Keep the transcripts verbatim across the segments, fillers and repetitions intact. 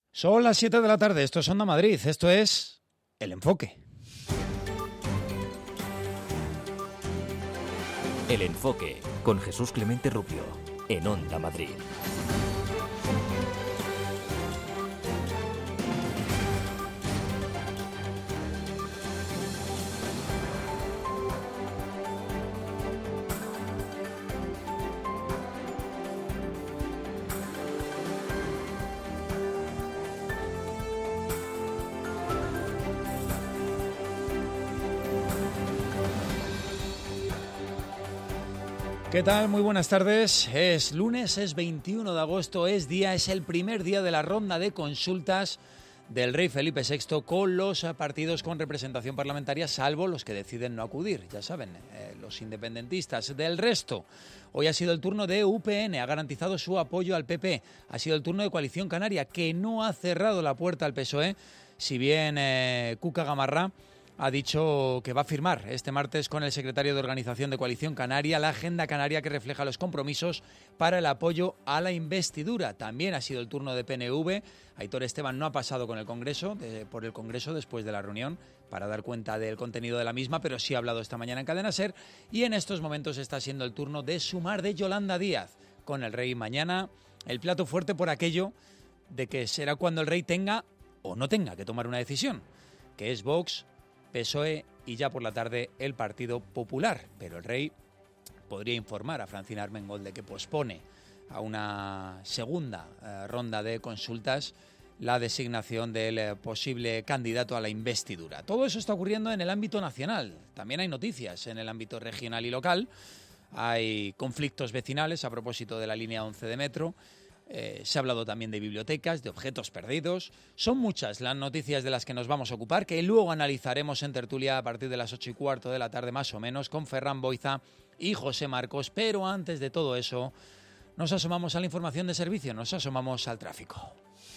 Son las siete de la tarde, esto es Onda Madrid, esto es El Enfoque. El Enfoque, con Jesús Clemente Rubio, en Onda Madrid. ¿Qué tal? Muy buenas tardes. Es lunes, es veintiuno de agosto, es día, es el primer día de la ronda de consultas del rey Felipe sexto con los partidos con representación parlamentaria, salvo los que deciden no acudir, ya saben, eh, los independentistas. Del resto, hoy ha sido el turno de U P N, ha garantizado su apoyo al P P. Ha sido el turno de Coalición Canaria, que no ha cerrado la puerta al P S O E, si bien eh, Cuca Gamarra ha dicho que va a firmar este martes con el secretario de Organización de Coalición Canaria la agenda canaria que refleja los compromisos para el apoyo a la investidura. También ha sido el turno de P N V. Aitor Esteban no ha pasado con el Congreso, de, por el Congreso después de la reunión para dar cuenta del contenido de la misma, pero sí ha hablado esta mañana en Cadena SER. Y en estos momentos está siendo el turno de Sumar de Yolanda Díaz con el rey mañana. El plato fuerte por aquello de que será cuando el rey tenga o no tenga que tomar una decisión, que es Vox, P S O E y ya por la tarde el Partido Popular. Pero el rey podría informar a Francina Armengol de que pospone a una segunda eh, ronda de consultas la designación del eh, posible candidato a la investidura. Todo eso está ocurriendo en el ámbito nacional. También hay noticias en el ámbito regional y local. Hay conflictos vecinales a propósito de la línea once de metro. Eh, se ha hablado también de bibliotecas, de objetos perdidos. Son muchas las noticias de las que nos vamos a ocupar, que luego analizaremos en tertulia a partir de las ocho y cuarto de la tarde más o menos con Ferran Boiza y José Marcos. Pero antes de todo eso, nos asomamos a la información de servicio, nos asomamos al tráfico.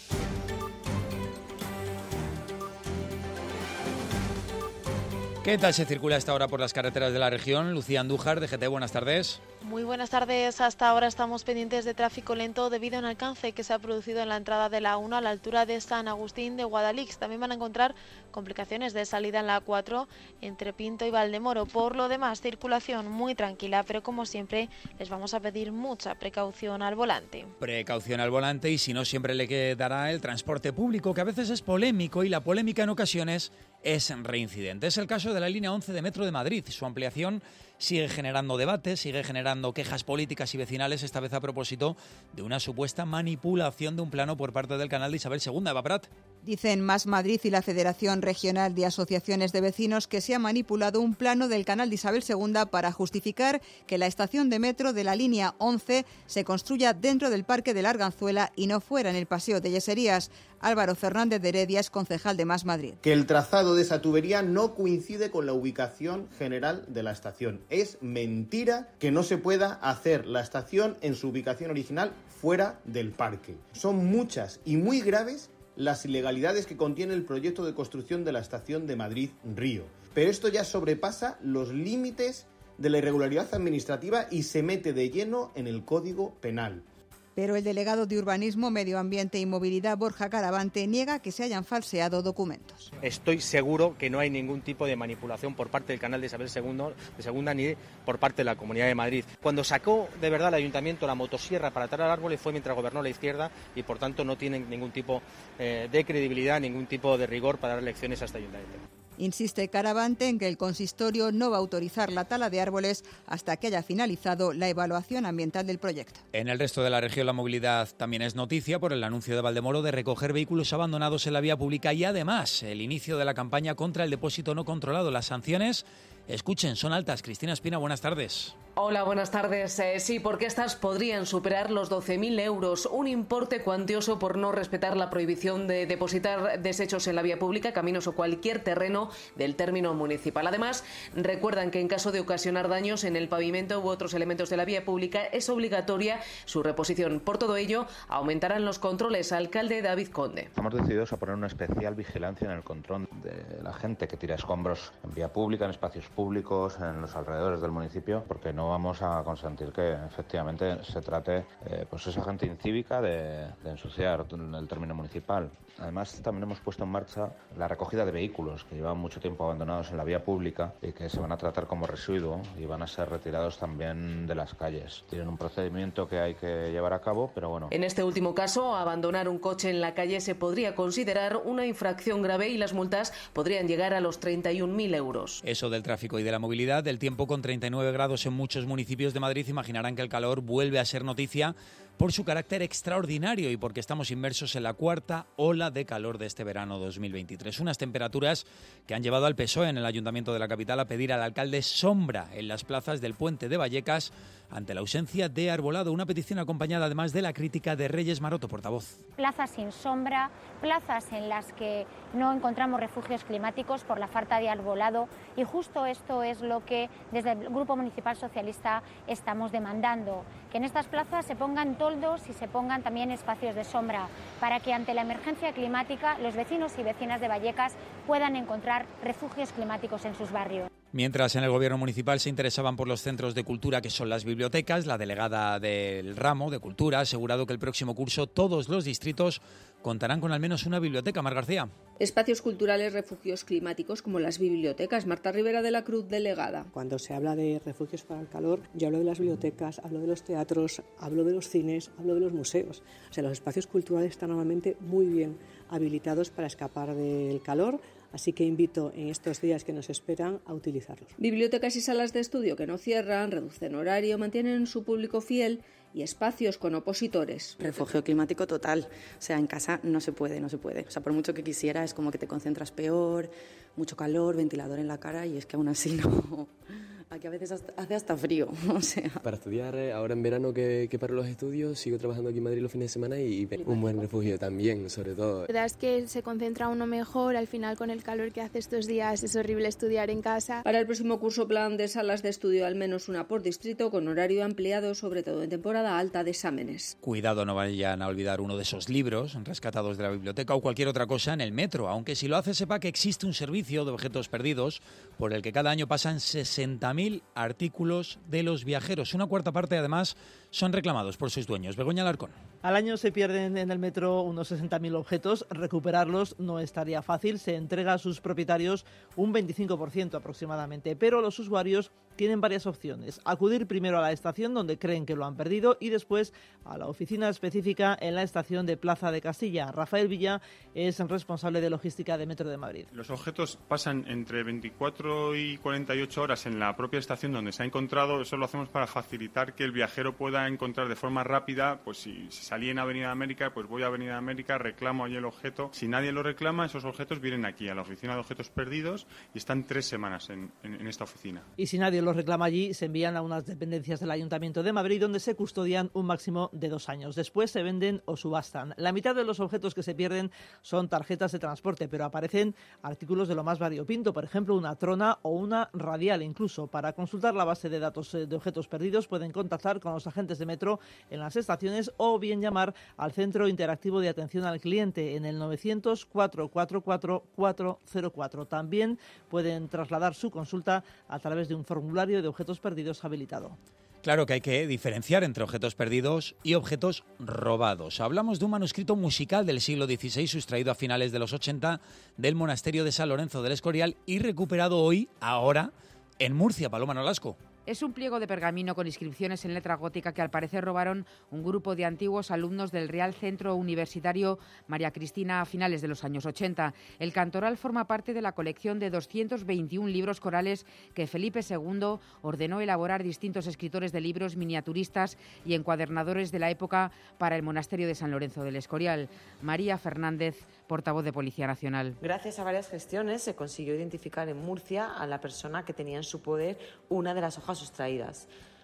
¿Qué tal se circula a esta hora por las carreteras de la región? Lucía Andújar, de G T, buenas tardes. Muy buenas tardes. Hasta ahora estamos pendientes de tráfico lento debido a un alcance que se ha producido en la entrada de la A uno a la altura de San Agustín de Guadalix. También van a encontrar complicaciones de salida en la A cuatro entre Pinto y Valdemoro. Por lo demás, circulación muy tranquila, pero como siempre les vamos a pedir mucha precaución al volante. Precaución al volante y si no siempre le quedará el transporte público, que a veces es polémico y la polémica en ocasiones es reincidente. Es el caso de la línea once de Metro de Madrid. Su ampliación sigue generando debates, sigue generando quejas políticas y vecinales, esta vez a propósito de una supuesta manipulación de un plano por parte del canal de Isabel segunda. Eva Prat. Dicen Más Madrid y la Federación Regional de Asociaciones de Vecinos que se ha manipulado un plano del canal de Isabel segunda para justificar que la estación de metro de la línea once se construya dentro del Parque de la Arganzuela y no fuera en el Paseo de Yeserías. Álvaro Fernández de Heredia es concejal de Más Madrid. Que el trazado de esa tubería no coincide con la ubicación general de la estación. Es mentira que no se pueda hacer la estación en su ubicación original fuera del parque. Son muchas y muy graves las ilegalidades que contiene el proyecto de construcción de la estación de Madrid-Río. Pero esto ya sobrepasa los límites de la irregularidad administrativa y se mete de lleno en el Código Penal. Pero el delegado de Urbanismo, Medio Ambiente y Movilidad, Borja Caravante, niega que se hayan falseado documentos. Estoy seguro que no hay ningún tipo de manipulación por parte del canal de Isabel segunda, de segunda ni por parte de la Comunidad de Madrid. Cuando sacó de verdad el Ayuntamiento la motosierra para talar árboles fue mientras gobernó la izquierda y por tanto no tienen ningún tipo eh, de credibilidad, ningún tipo de rigor para dar lecciones a este Ayuntamiento. Insiste Caravante en que el consistorio no va a autorizar la tala de árboles hasta que haya finalizado la evaluación ambiental del proyecto. En el resto de la región la movilidad también es noticia por el anuncio de Valdemoro de recoger vehículos abandonados en la vía pública y además el inicio de la campaña contra el depósito no controlado. Las sanciones, escuchen, son altas. Cristina Espina, buenas tardes. Hola, buenas tardes. Eh, sí, porque estas podrían superar los doce mil euros, un importe cuantioso por no respetar la prohibición de depositar desechos en la vía pública, caminos o cualquier terreno del término municipal. Además, recuerdan que en caso de ocasionar daños en el pavimento u otros elementos de la vía pública es obligatoria su reposición. Por todo ello, aumentarán los controles. Alcalde David Conde. Estamos decididos a poner una especial vigilancia en el control de la gente que tira escombros en vía pública, en espacios públicos, en los alrededores del municipio, porque no vamos a consentir que efectivamente se trate eh, pues esa gente incívica de, de ensuciar el término municipal. Además, también hemos puesto en marcha la recogida de vehículos que llevan mucho tiempo abandonados en la vía pública y que se van a tratar como residuo y van a ser retirados también de las calles. Tienen un procedimiento que hay que llevar a cabo, pero bueno. En este último caso, abandonar un coche en la calle se podría considerar una infracción grave y las multas podrían llegar a los treinta y un mil euros. Eso del tráfico y de la movilidad, del tiempo con treinta y nueve grados en muchos municipios de Madrid. Imaginarán que el calor vuelve a ser noticia por su carácter extraordinario y porque estamos inmersos en la cuarta ola de calor de este verano dos mil veintitrés. Unas temperaturas que han llevado al P S O E en el Ayuntamiento de la capital a pedir al alcalde sombra en las plazas del Puente de Vallecas ante la ausencia de arbolado. Una petición acompañada además de la crítica de Reyes Maroto, portavoz. Plazas sin sombra, plazas en las que no encontramos refugios climáticos por la falta de arbolado, y justo esto es lo que desde el Grupo Municipal Socialista estamos demandando, que en estas plazas se pongan toldos y se pongan también espacios de sombra para que ante la emergencia climática los vecinos y vecinas de Vallecas puedan encontrar refugios climáticos en sus barrios. Mientras en el Gobierno municipal se interesaban por los centros de cultura que son las bibliotecas, la delegada del ramo de Cultura ha asegurado que el próximo curso todos los distritos contarán con al menos una biblioteca. Mar García. Espacios culturales, refugios climáticos como las bibliotecas. Marta Rivera de la Cruz, delegada. Cuando se habla de refugios para el calor, yo hablo de las bibliotecas, hablo de los teatros, hablo de los cines, hablo de los museos. O sea, los espacios culturales están normalmente muy bien habilitados para escapar del calor. Así que invito en estos días que nos esperan a utilizarlos. Bibliotecas y salas de estudio que no cierran, reducen horario, mantienen su público fiel y espacios con opositores. Refugio climático total. O sea, en casa no se puede, no se puede. O sea, por mucho que quisiera, es como que te concentras peor, mucho calor, ventilador en la cara y es que aún así no... Aquí a veces hace hasta frío, o sea... Para estudiar, ahora en verano que, que paro los estudios, sigo trabajando aquí en Madrid los fines de semana y un buen refugio también, sobre todo. La verdad es que se concentra uno mejor, al final con el calor que hace estos días es horrible estudiar en casa. Para el próximo curso, plan de salas de estudio, al menos una por distrito, con horario ampliado, sobre todo en temporada alta de exámenes. Cuidado, no vayan a olvidar uno de esos libros rescatados de la biblioteca o cualquier otra cosa en el metro, aunque si lo hace sepa que existe un servicio de objetos perdidos por el que cada año pasan sesenta mil artículos de los viajeros. Una cuarta parte, además, son reclamados por sus dueños. Begoña Alarcón. Al año se pierden en el metro unos sesenta mil objetos. Recuperarlos no estaría fácil. Se entrega a sus propietarios un veinticinco por ciento aproximadamente. Pero los usuarios tienen varias opciones. Acudir primero a la estación donde creen que lo han perdido y después a la oficina específica en la estación de Plaza de Castilla. Rafael Villa es el responsable de logística de Metro de Madrid. Los objetos pasan entre veinticuatro y cuarenta y ocho horas en la propia estación donde se ha encontrado. Eso lo hacemos para facilitar que el viajero pueda encontrar de forma rápida, pues si, si salí en Avenida América, pues voy a Avenida América, reclamo allí el objeto. Si nadie lo reclama, esos objetos vienen aquí a la oficina de objetos perdidos y están tres semanas en, en, en esta oficina. Y si nadie los reclama allí, se envían a unas dependencias del Ayuntamiento de Madrid donde se custodian un máximo de dos años. Después se venden o subastan. La mitad de los objetos que se pierden son tarjetas de transporte, pero aparecen artículos de lo más variopinto, por ejemplo una trona o una radial. Incluso para consultar la base de datos de objetos perdidos pueden contactar con los agentes de metro en las estaciones o bien llamar al Centro Interactivo de Atención al Cliente en el novecientos, cuatrocientos cuarenta y cuatro, cuatrocientos cuatro. También pueden trasladar su consulta a través de un formulario de objetos perdidos habilitado. Claro que hay que diferenciar entre objetos perdidos y objetos robados. Hablamos de un manuscrito musical del siglo dieciséis sustraído a finales de los ochenta del monasterio de San Lorenzo del Escorial y recuperado hoy, ahora, en Murcia. Paloma Nolasco. Es un pliego de pergamino con inscripciones en letra gótica que al parecer robaron un grupo de antiguos alumnos del Real Centro Universitario María Cristina a finales de los años ochenta. El cantoral forma parte de la colección de doscientos veintiún libros corales que Felipe segundo ordenó elaborar distintos escritores de libros, miniaturistas y encuadernadores de la época para el monasterio de San Lorenzo del Escorial. María Fernández, portavoz de Policía Nacional. Gracias a varias gestiones se consiguió identificar en Murcia a la persona que tenía en su poder una de las hojas sustraídas.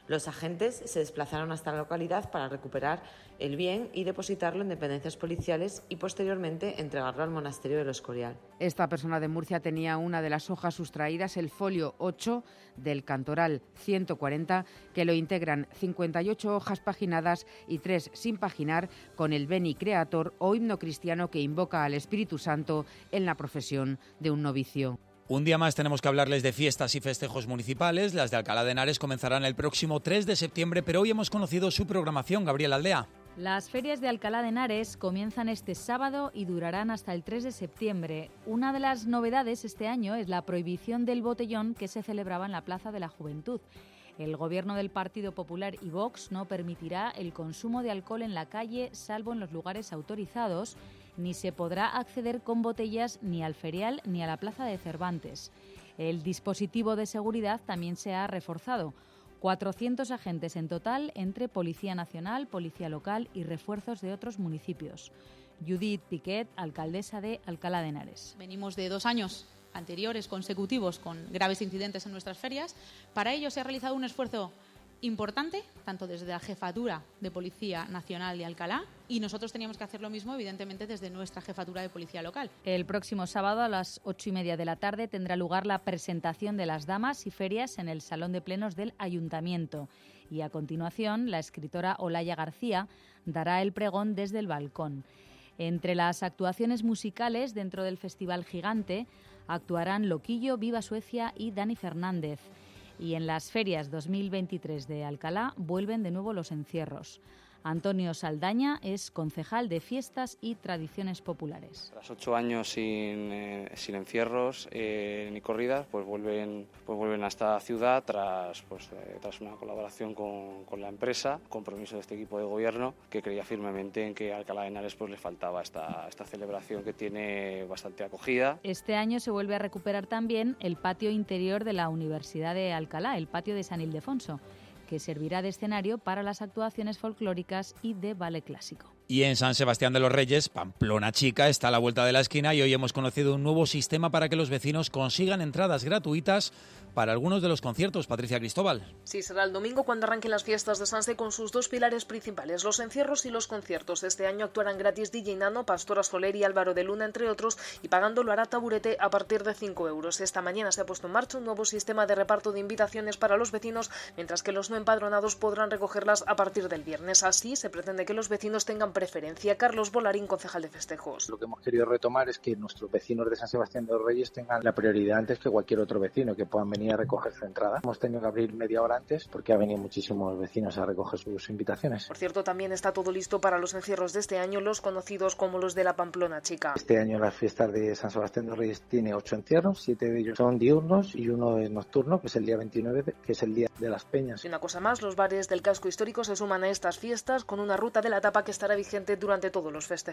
Los agentes se desplazaron hasta la localidad para recuperar el bien y depositarlo en dependencias policiales y posteriormente entregarlo al monasterio del Escorial. Esta persona de Murcia tenía una de las hojas sustraídas, el folio ocho del Cantoral ciento cuarenta, que lo integran cincuenta y ocho hojas paginadas y tres sin paginar, con el Veni Creator o himno cristiano que invoca al Espíritu Santo en la profesión de un novicio. Un día más tenemos que hablarles de fiestas y festejos municipales. Las de Alcalá de Henares comenzarán el próximo tres de septiembre, pero hoy hemos conocido su programación. Gabriela Aldea. Las ferias de Alcalá de Henares comienzan este sábado y durarán hasta el tres de septiembre. Una de las novedades este año es la prohibición del botellón que se celebraba en la Plaza de la Juventud. El Gobierno del Partido Popular y Vox no permitirá el consumo de alcohol en la calle, salvo en los lugares autorizados, ni se podrá acceder con botellas ni al ferial ni a la Plaza de Cervantes. El dispositivo de seguridad también se ha reforzado. cuatrocientos agentes en total entre Policía Nacional, Policía Local y refuerzos de otros municipios. Judith Piquet, alcaldesa de Alcalá de Henares. Venimos de dos años anteriores consecutivos con graves incidentes en nuestras ferias. Para ello se ha realizado un esfuerzo importante, tanto desde la Jefatura de Policía Nacional de Alcalá, y nosotros teníamos que hacer lo mismo, evidentemente, desde nuestra Jefatura de Policía Local. El próximo sábado a las ocho y media de la tarde tendrá lugar la presentación de las damas y ferias en el Salón de Plenos del Ayuntamiento. Y a continuación, la escritora Olaya García dará el pregón desde el balcón. Entre las actuaciones musicales dentro del Festival Gigante actuarán Loquillo, Viva Suecia y Dani Fernández. Y en las ferias dos mil veintitrés de Alcalá vuelven de nuevo los encierros. Antonio Saldaña es concejal de Fiestas y Tradiciones Populares. Tras ocho años sin, eh, sin encierros eh, ni corridas, pues vuelven, pues vuelven a esta ciudad tras, pues, eh, tras una colaboración con, con la empresa, compromiso de este equipo de gobierno, que creía firmemente en que a Alcalá de Henares pues, le faltaba esta, esta celebración que tiene bastante acogida. Este año se vuelve a recuperar también el patio interior de la Universidad de Alcalá, el patio de San Ildefonso, que servirá de escenario para las actuaciones folclóricas y de ballet clásico. Y en San Sebastián de los Reyes, Pamplona Chica está a la vuelta de la esquina y hoy hemos conocido un nuevo sistema para que los vecinos consigan entradas gratuitas para algunos de los conciertos. Patricia Cristóbal. Sí, será el domingo cuando arranquen las fiestas de Sanse con sus dos pilares principales, los encierros y los conciertos. Este año actuarán gratis D J Nano, Pastora Soler y Álvaro de Luna, entre otros, y pagando lo hará Taburete a partir de cinco euros. Esta mañana se ha puesto en marcha un nuevo sistema de reparto de invitaciones para los vecinos, mientras que los no empadronados podrán recogerlas a partir del viernes. Así se pretende que los vecinos tengan preferencia. Carlos Bolarín, concejal de festejos. Lo que hemos querido retomar es que nuestros vecinos de San Sebastián de los Reyes tengan la prioridad antes que cualquier otro vecino, que puedan venir a recoger su entrada. Hemos tenido que abrir media hora antes porque ha venido muchísimos vecinos a recoger sus invitaciones. Por cierto, también está todo listo para los encierros de este año, los conocidos como los de la Pamplona Chica. Este año las fiestas de San Sebastián de los Reyes tiene ocho encierros, siete de ellos son diurnos y uno es nocturno, que es el día veintinueve, que es el día de las Peñas. Y una cosa más, los bares del casco histórico se suman a estas fiestas con una ruta de la tapa que estará vigente durante todos los festejos.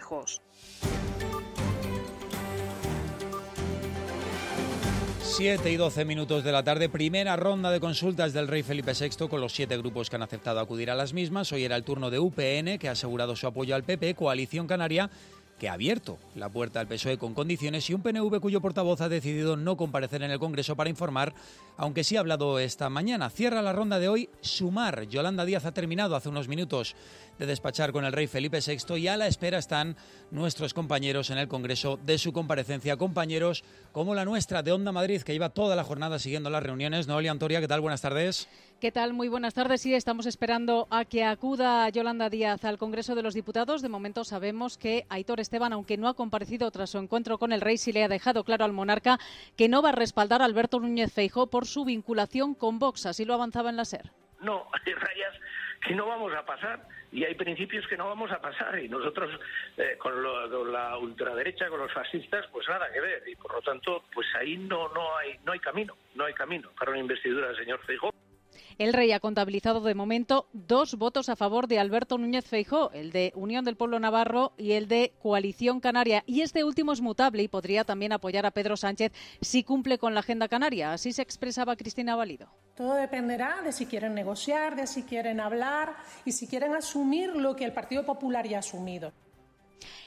siete y doce minutos de la tarde, primera ronda de consultas del rey Felipe sexto con los siete grupos que han aceptado acudir a las mismas. Hoy era el turno de U P N, que ha asegurado su apoyo al P P, Coalición Canaria, que ha abierto la puerta al P S O E con condiciones, y un P N V cuyo portavoz ha decidido no comparecer en el Congreso para informar, aunque sí ha hablado esta mañana. Cierra la ronda de hoy Sumar. Yolanda Díaz ha terminado hace unos minutos de despachar con el rey Felipe sexto y a la espera están nuestros compañeros en el Congreso de su comparecencia. Compañeros como la nuestra de Onda Madrid, que lleva toda la jornada siguiendo las reuniones. Noelia Antoria, ¿qué tal? Buenas tardes. ¿Qué tal? Muy buenas tardes. Sí, estamos esperando a que acuda Yolanda Díaz al Congreso de los Diputados. De momento sabemos que Aitor Esteban, aunque no ha comparecido tras su encuentro con el rey, sí le ha dejado claro al monarca que no va a respaldar a Alberto Núñez Feijóo por su vinculación con Vox. Así lo avanzaba en la SER. No, hay rayas que no vamos a pasar y hay principios que no vamos a pasar, y nosotros eh, con, lo, con la ultraderecha, con los fascistas, pues nada que ver, y por lo tanto pues ahí no no hay no hay camino, no hay camino para una investidura del señor Feijóo. El rey ha contabilizado de momento dos votos a favor de Alberto Núñez Feijóo, el de Unión del Pueblo Navarro y el de Coalición Canaria. Y este último es mutable y podría también apoyar a Pedro Sánchez si cumple con la agenda canaria. Así se expresaba Cristina Valido. Todo dependerá de si quieren negociar, de si quieren hablar y si quieren asumir lo que el Partido Popular ya ha asumido.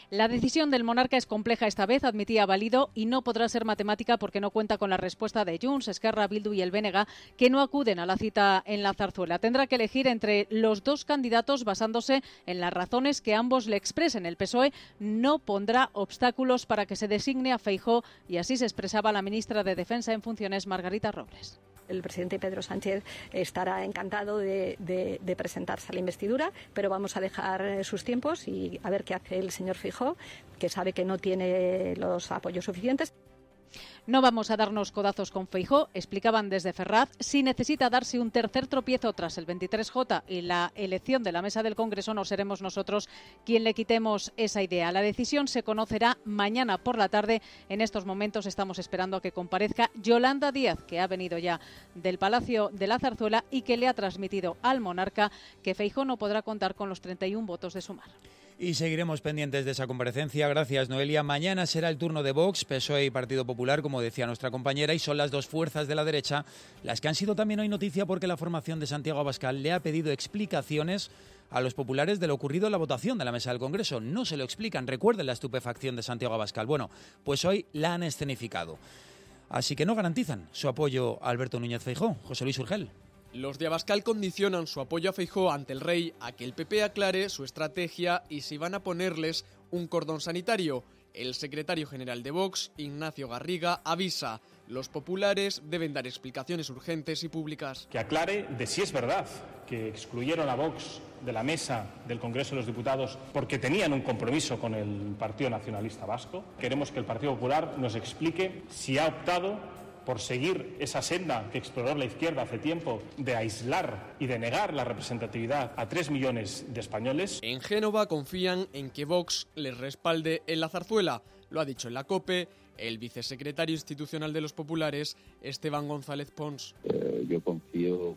La decisión del monarca es compleja esta vez, admitía Valido, y no podrá ser matemática porque no cuenta con la respuesta de Junts, Esquerra, Bildu y el B N G, que no acuden a la cita en la Zarzuela. Tendrá que elegir entre los dos candidatos basándose en las razones que ambos le expresen. El P S O E no pondrá obstáculos para que se designe a Feijóo, y así se expresaba la ministra de Defensa en funciones, Margarita Robles. El presidente Pedro Sánchez estará encantado de, de, de presentarse a la investidura, pero vamos a dejar sus tiempos y a ver qué hace el señor Feijóo, que sabe que no tiene los apoyos suficientes. No vamos a darnos codazos con Feijóo, explicaban desde Ferraz. Si necesita darse un tercer tropiezo tras el veintitrés J y la elección de la mesa del Congreso, no seremos nosotros quien le quitemos esa idea. La decisión se conocerá mañana por la tarde. En estos momentos estamos esperando a que comparezca Yolanda Díaz, que ha venido ya del Palacio de la Zarzuela y que le ha transmitido al monarca que Feijóo no podrá contar con los treinta y uno votos de Sumar. Y seguiremos pendientes de esa comparecencia. Gracias, Noelia. Mañana será el turno de Vox, P S O E y Partido Popular, como decía nuestra compañera, y son las dos fuerzas de la derecha las que han sido también hoy noticia porque la formación de Santiago Abascal le ha pedido explicaciones a los populares de lo ocurrido en la votación de la mesa del Congreso. No se lo explican. Recuerden la estupefacción de Santiago Abascal. Bueno, pues hoy la han escenificado. Así que no garantizan su apoyo a Alberto Núñez Feijóo. José Luis Urgel. Los de Abascal condicionan su apoyo a Feijóo ante el rey a que el P P aclare su estrategia y si van a ponerles un cordón sanitario. El secretario general de Vox, Ignacio Garriga, avisa: los populares deben dar explicaciones urgentes y públicas. Que aclare de si es verdad que excluyeron a Vox de la mesa del Congreso de los Diputados porque tenían un compromiso con el Partido Nacionalista Vasco. Queremos que el Partido Popular nos explique si ha optado por seguir esa senda que exploró la izquierda hace tiempo de aislar y de negar la representatividad a tres millones de españoles. En Génova confían en que Vox les respalde en la Zarzuela. Lo ha dicho en la COPE el vicesecretario institucional de los populares, Esteban González Pons. Eh, yo confío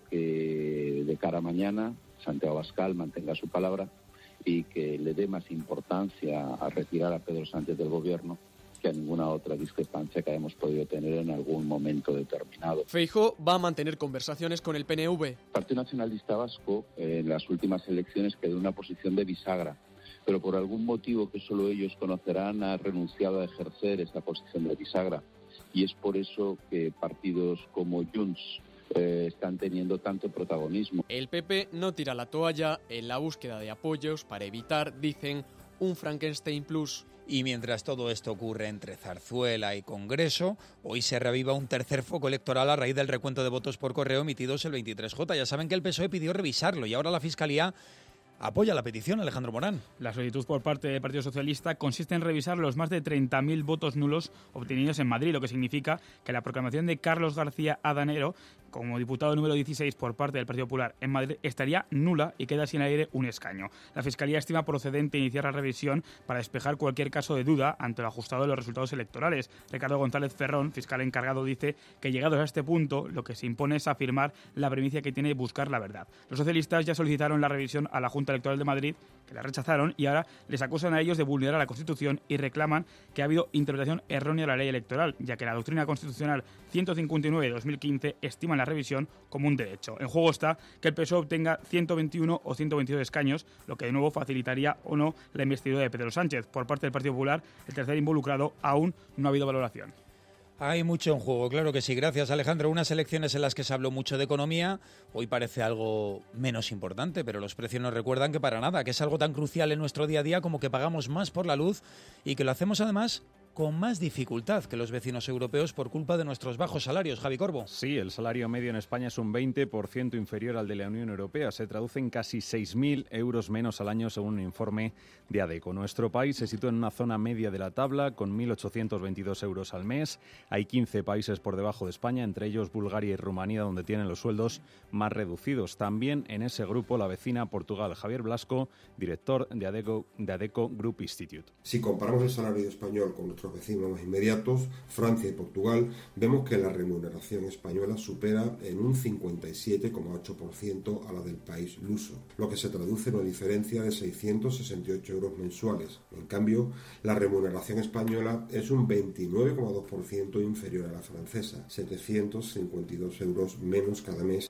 que de cara a mañana Santiago Abascal mantenga su palabra y que le dé más importancia a retirar a Pedro Sánchez del gobierno que a ninguna otra discrepancia que hayamos podido tener en algún momento determinado. Feijóo va a mantener conversaciones con el P N V. El Partido Nacionalista Vasco eh, en las últimas elecciones quedó en una posición de bisagra, pero por algún motivo que solo ellos conocerán ha renunciado a ejercer esa posición de bisagra y es por eso que partidos como Junts eh, están teniendo tanto protagonismo. El P P no tira la toalla en la búsqueda de apoyos para evitar, dicen, un Frankenstein Plus. Y mientras todo esto ocurre entre Zarzuela y Congreso, hoy se reaviva un tercer foco electoral a raíz del recuento de votos por correo emitidos el veintitrés J. Ya saben que el P S O E pidió revisarlo y ahora la Fiscalía apoya la petición. Alejandro Morán. La solicitud por parte del Partido Socialista consiste en revisar los más de treinta mil votos nulos obtenidos en Madrid, lo que significa que la proclamación de Carlos García Adanero como diputado número dieciséis por parte del Partido Popular en Madrid estaría nula y queda sin aire un escaño. La Fiscalía estima procedente iniciar la revisión para despejar cualquier caso de duda ante el ajustado de los resultados electorales. Ricardo González Ferrón, fiscal encargado, dice que llegados a este punto lo que se impone es afirmar la premisa que tiene de buscar la verdad. Los socialistas ya solicitaron la revisión a la Junta Electoral de Madrid, que la rechazaron, y ahora les acusan a ellos de vulnerar la Constitución y reclaman que ha habido interpretación errónea de la ley electoral, ya que la doctrina constitucional ciento cincuenta y nueve de dos mil quince estima la revisión como un derecho. En juego está que el P S O E obtenga ciento veintiuno o ciento veintidós escaños, lo que de nuevo facilitaría o no la investidura de Pedro Sánchez. Por parte del Partido Popular, el tercer involucrado, aún no ha habido valoración. Hay mucho en juego, claro que sí. Gracias, Alejandro. Unas elecciones en las que se habló mucho de economía, hoy parece algo menos importante, pero los precios nos recuerdan que para nada, que es algo tan crucial en nuestro día a día como que pagamos más por la luz y que lo hacemos además con más dificultad que los vecinos europeos por culpa de nuestros bajos salarios. Javi Corbo. Sí, el salario medio en España es un veinte por ciento inferior al de la Unión Europea. Se traduce en casi seis mil euros menos al año según un informe de ADECO. Nuestro país se sitúa en una zona media de la tabla con mil ochocientos veintidós euros al mes. Hay quince países por debajo de España, entre ellos Bulgaria y Rumanía, donde tienen los sueldos más reducidos. También en ese grupo la vecina Portugal. Javier Blasco, director de ADECO, de ADECO Group Institute. Si comparamos el salario español con nuestros vecinos más inmediatos, Francia y Portugal, vemos que la remuneración española supera en un cincuenta y siete coma ocho por ciento a la del país luso, lo que se traduce en una diferencia de seiscientos sesenta y ocho euros mensuales. En cambio, la remuneración española es un veintinueve coma dos por ciento inferior a la francesa, setecientos cincuenta y dos euros menos cada mes.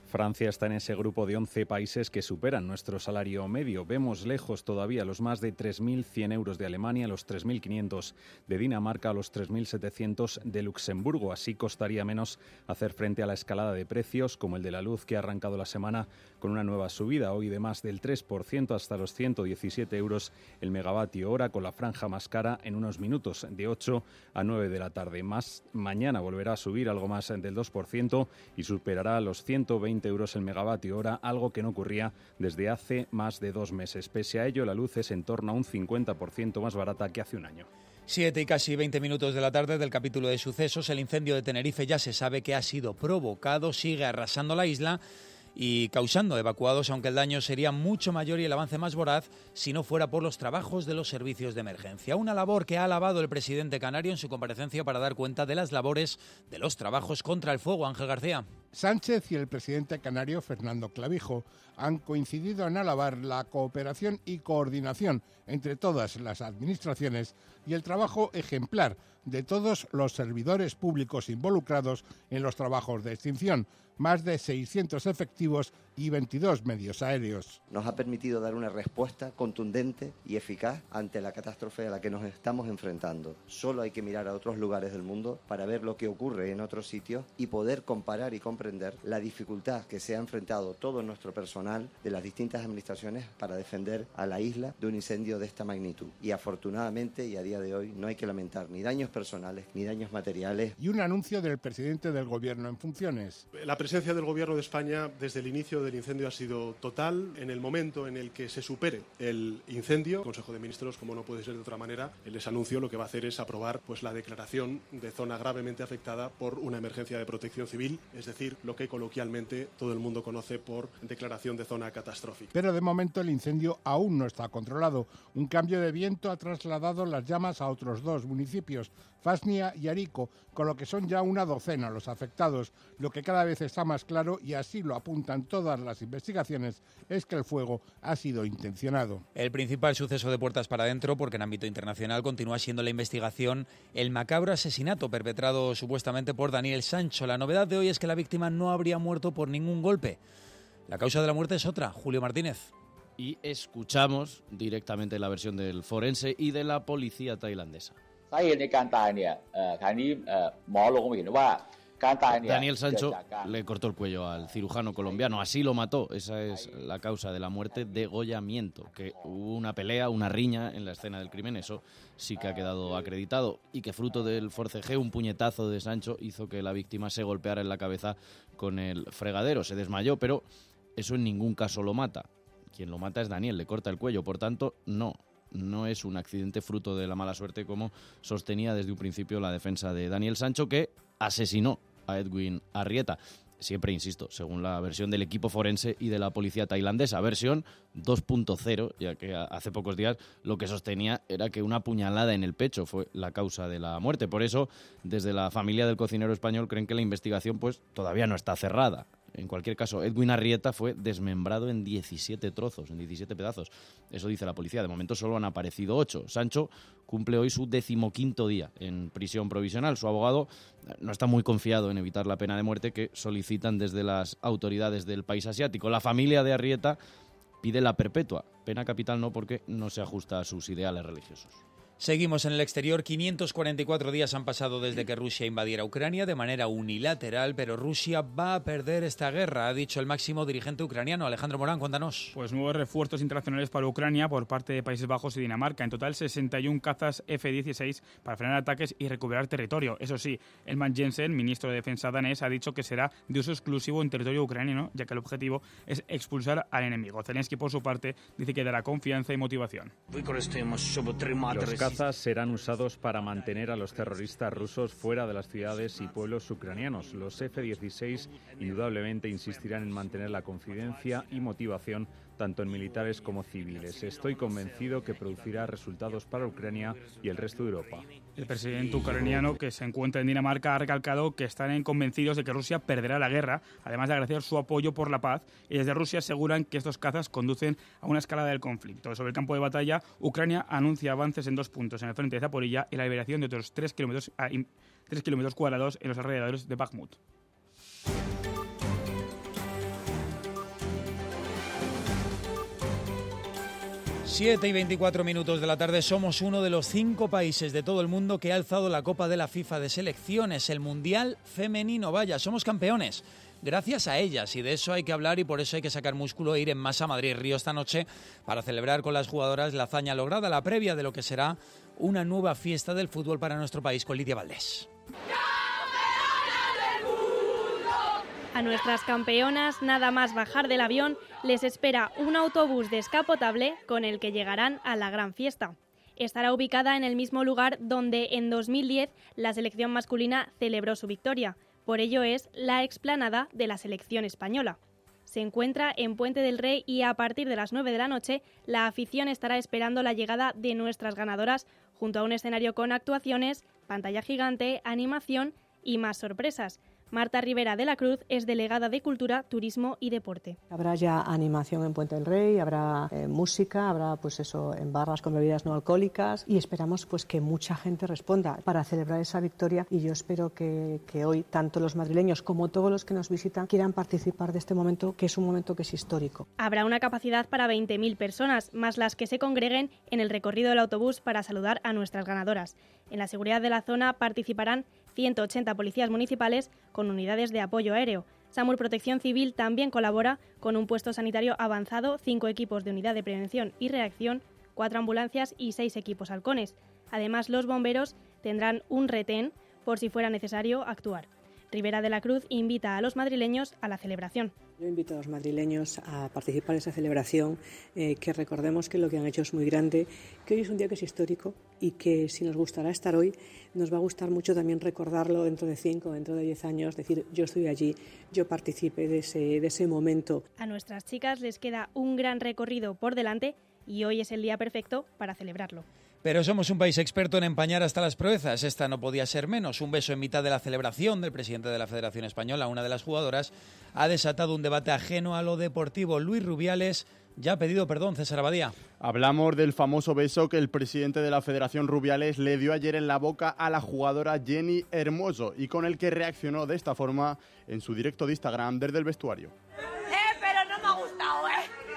Francia está en ese grupo de once países que superan nuestro salario medio. Vemos lejos todavía los más de tres mil cien euros de Alemania, los tres mil quinientos de Dinamarca, los tres mil setecientos de Luxemburgo. Así costaría menos hacer frente a la escalada de precios, como el de la luz, que ha arrancado la semana con una nueva subida, hoy de más del tres por ciento hasta los ciento diecisiete euros el megavatio hora, con la franja más cara en unos minutos, de ocho a nueve de la tarde. Más mañana volverá a subir algo más del dos por ciento y superará los ciento veinte euros el megavatio hora, algo que no ocurría desde hace más de dos meses. Pese a ello, la luz es en torno a un cincuenta por ciento más barata que hace un año. Siete y casi veinte minutos de la tarde del capítulo de sucesos. El incendio de Tenerife ya se sabe que ha sido provocado, sigue arrasando la isla y causando evacuados, aunque el daño sería mucho mayor y el avance más voraz si no fuera por los trabajos de los servicios de emergencia. Una labor que ha alabado el presidente canario en su comparecencia para dar cuenta de las labores de los trabajos contra el fuego. Ángel García. Sánchez y el presidente canario Fernando Clavijo han coincidido en alabar la cooperación y coordinación entre todas las administraciones y el trabajo ejemplar de todos los servidores públicos involucrados en los trabajos de extinción, más de seiscientos efectivos y veintidós medios aéreos. Nos ha permitido dar una respuesta contundente y eficaz ante la catástrofe a la que nos estamos enfrentando. Solo hay que mirar a otros lugares del mundo para ver lo que ocurre en otros sitios y poder comparar y comprender la dificultad que se ha enfrentado todo nuestro personal de las distintas administraciones para defender a la isla de un incendio de esta magnitud. Y afortunadamente, y a día de hoy, no hay que lamentar ni daños personales ni daños materiales. Y un anuncio del presidente del Gobierno en funciones. La presencia del Gobierno de España desde el inicio del incendio ha sido total. En el momento en el que se supere el incendio, el Consejo de Ministros, como no puede ser de otra manera, les anuncio lo que va a hacer es aprobar pues la declaración de zona gravemente afectada por una emergencia de protección civil, es decir, lo que coloquialmente todo el mundo conoce por declaración de zona catastrófica. Pero de momento el incendio aún no está controlado. Un cambio de viento ha trasladado las llamas a otros dos municipios, Fasnia y Arico, con lo que son ya una docena los afectados. Lo que cada vez está más claro, y así lo apuntan todas las investigaciones, es que el fuego ha sido intencionado. El principal suceso de puertas para adentro, porque en ámbito internacional continúa siendo la investigación, el macabro asesinato perpetrado supuestamente por Daniel Sancho. La novedad de hoy es que la víctima no habría muerto por ningún golpe. La causa de la muerte es otra. Julio Martínez. Y escuchamos directamente la versión del forense y de la policía tailandesa. Daniel Sancho le cortó el cuello al cirujano colombiano, así lo mató. Esa es la causa de la muerte, degollamiento, que hubo una pelea, una riña en la escena del crimen, eso sí que ha quedado acreditado, y que fruto del forcejeo, un puñetazo de Sancho hizo que la víctima se golpeara en la cabeza con el fregadero, se desmayó, pero eso en ningún caso lo mata. Quien lo mata es Daniel, le corta el cuello, por tanto, no. No es un accidente fruto de la mala suerte, como sostenía desde un principio la defensa de Daniel Sancho, que asesinó a Edwin Arrieta. Siempre, insisto, según la versión del equipo forense y de la policía tailandesa, versión dos punto cero, ya que hace pocos días lo que sostenía era que una puñalada en el pecho fue la causa de la muerte. Por eso, desde la familia del cocinero español creen que la investigación pues todavía no está cerrada. En cualquier caso, Edwin Arrieta fue desmembrado en diecisiete trozos, en diecisiete pedazos. Eso dice la policía. De momento solo han aparecido ocho. Sancho cumple hoy su decimoquinto día en prisión provisional. Su abogado no está muy confiado en evitar la pena de muerte que solicitan desde las autoridades del país asiático. La familia de Arrieta pide la perpetua. Pena capital no, porque no se ajusta a sus ideales religiosos. Seguimos en el exterior. quinientos cuarenta y cuatro días han pasado desde que Rusia invadiera Ucrania de manera unilateral, pero Rusia va a perder esta guerra, ha dicho el máximo dirigente ucraniano. Alejandro Morán, cuéntanos. Pues nuevos refuerzos internacionales para Ucrania por parte de Países Bajos y Dinamarca. En total, sesenta y uno cazas F dieciséis para frenar ataques y recuperar territorio. Eso sí, Elman Jensen, ministro de Defensa danés, ha dicho que será de uso exclusivo en territorio ucraniano, ya que el objetivo es expulsar al enemigo. Zelensky, por su parte, dice que dará confianza y motivación. Los cazas serán usados para mantener a los terroristas rusos fuera de las ciudades y pueblos ucranianos. Los F dieciséis indudablemente insistirán en mantener la confidencia y motivación tanto en militares como civiles. Estoy convencido que producirá resultados para Ucrania y el resto de Europa. El presidente ucraniano, que se encuentra en Dinamarca, ha recalcado que están convencidos de que Rusia perderá la guerra, además de agradecer su apoyo por la paz, y desde Rusia aseguran que estos cazas conducen a una escalada del conflicto. Sobre el campo de batalla, Ucrania anuncia avances en dos puntos, en el frente de Zaporilla y la liberación de otros tres kilómetros, tres kilómetros cuadrados en los alrededores de Bakhmut. siete y veinticuatro minutos de la tarde. Somos uno de los cinco países de todo el mundo que ha alzado la Copa de la FIFA de selecciones, el Mundial Femenino. Vaya, somos campeones. Gracias a ellas, y de eso hay que hablar, y por eso hay que sacar músculo e ir en masa a Madrid Río esta noche para celebrar con las jugadoras la hazaña lograda, la previa de lo que será una nueva fiesta del fútbol para nuestro país, con Lidia Valdés. A nuestras campeonas, nada más bajar del avión, les espera un autobús descapotable con el que llegarán a la gran fiesta. Estará ubicada en el mismo lugar donde en dos mil diez la selección masculina celebró su victoria. Por ello es la explanada de la selección española. Se encuentra en Puente del Rey y a partir de las nueve de la noche la afición estará esperando la llegada de nuestras ganadoras junto a un escenario con actuaciones, pantalla gigante, animación y más sorpresas. Marta Rivera de la Cruz es delegada de Cultura, Turismo y Deporte. Habrá ya animación en Puente del Rey, habrá eh, música, habrá pues eso en barras con bebidas no alcohólicas y esperamos pues que mucha gente responda para celebrar esa victoria, y yo espero que, que hoy tanto los madrileños como todos los que nos visitan quieran participar de este momento, que es un momento que es histórico. Habrá una capacidad para veinte mil personas, más las que se congreguen en el recorrido del autobús para saludar a nuestras ganadoras. En la seguridad de la zona participarán ciento ochenta policías municipales con unidades de apoyo aéreo. SAMUR Protección Civil también colabora con un puesto sanitario avanzado, cinco equipos de unidad de prevención y reacción, cuatro ambulancias y seis equipos halcones. Además, los bomberos tendrán un retén por si fuera necesario actuar. Rivera de la Cruz invita a los madrileños a la celebración. Yo invito a los madrileños a participar en esa celebración, eh, que recordemos que lo que han hecho es muy grande, que hoy es un día que es histórico y que si nos gustará estar hoy, nos va a gustar mucho también recordarlo dentro de cinco, dentro de diez años, decir yo estoy allí, yo participé de ese, de ese momento. A nuestras chicas les queda un gran recorrido por delante y hoy es el día perfecto para celebrarlo. Pero somos un país experto en empañar hasta las proezas. Esta no podía ser menos. Un beso en mitad de la celebración del presidente de la Federación Española, una de las jugadoras, ha desatado un debate ajeno a lo deportivo. Luis Rubiales ya ha pedido perdón. César Abadía. Hablamos del famoso beso que el presidente de la Federación, Rubiales, le dio ayer en la boca a la jugadora Jenny Hermoso y con el que reaccionó de esta forma en su directo de Instagram desde el vestuario. Eh, pero no me ha gustado, ¿eh?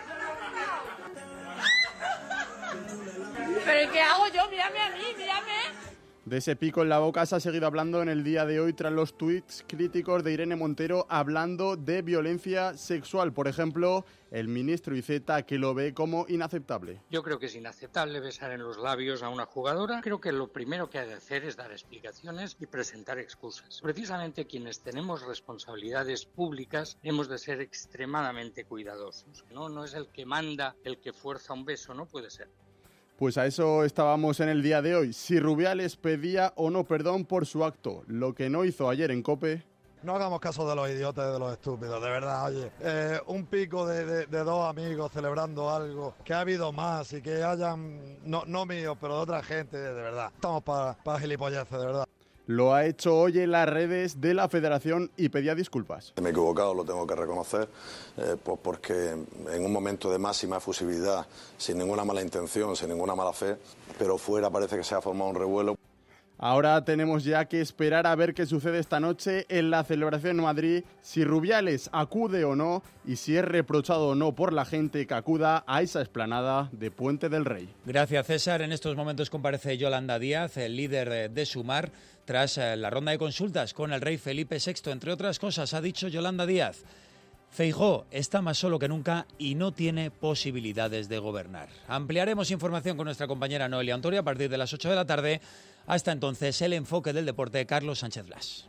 ¿Pero qué hago yo? Mírame a mí, mírame. De ese pico en la boca se ha seguido hablando en el día de hoy tras los tuits críticos de Irene Montero hablando de violencia sexual. Por ejemplo, el ministro Iceta, que lo ve como inaceptable. Yo creo que es inaceptable besar en los labios a una jugadora. Creo que lo primero que ha de hacer es dar explicaciones y presentar excusas. Precisamente quienes tenemos responsabilidades públicas hemos de ser extremadamente cuidadosos. No, no es el que manda el que fuerza un beso, no puede ser. Pues a eso estábamos en el día de hoy. Si Rubiales pedía o no perdón por su acto, lo que no hizo ayer en COPE. No hagamos caso de los idiotas y de los estúpidos, de verdad, oye. Eh, un pico de, de, de dos amigos celebrando algo, que ha habido más y que hayan, no, no míos, pero de otra gente, de verdad. Estamos para pa gilipolleces, de verdad. Lo ha hecho hoy en las redes de la Federación y pedía disculpas. Me he equivocado, lo tengo que reconocer, eh, pues porque en un momento de máxima efusividad, sin ninguna mala intención, sin ninguna mala fe, pero fuera parece que se ha formado un revuelo. Ahora tenemos ya que esperar a ver qué sucede esta noche en la celebración en Madrid, si Rubiales acude o no y si es reprochado o no por la gente que acuda a esa explanada de Puente del Rey. Gracias, César. En estos momentos comparece Yolanda Díaz, el líder de Sumar, tras la ronda de consultas con el rey Felipe sexto. Entre otras cosas, ha dicho Yolanda Díaz: Feijóo está más solo que nunca y no tiene posibilidades de gobernar. Ampliaremos información con nuestra compañera Noelia Antoria a partir de las ocho de la tarde. Hasta entonces, el enfoque del deporte, Carlos Sánchez Blas.